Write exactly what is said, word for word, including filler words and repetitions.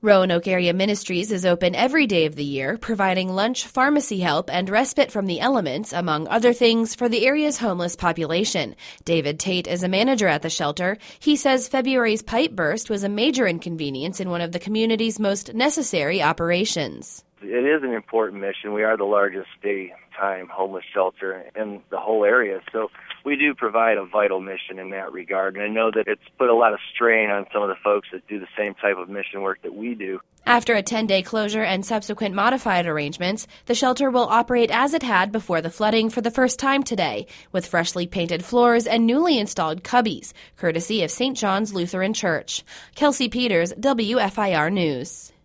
Roanoke Area Ministries is open every day of the year, providing lunch, pharmacy help, and respite from the elements, among other things, for the area's homeless population. David Tate is a manager at the shelter. He says February's pipe burst was a major inconvenience in one of the community's most necessary operations. It is an important mission. We are the largest daytime homeless shelter in the whole area, so we do provide a vital mission in that regard. And I know that it's put a lot of strain on some of the folks that do the same type of mission work that we do. After a ten-day closure and subsequent modified arrangements, the shelter will operate as it had before the flooding for the first time today, with freshly painted floors and newly installed cubbies, courtesy of Saint John's Lutheran Church. Kelsey Peters, W F I R News.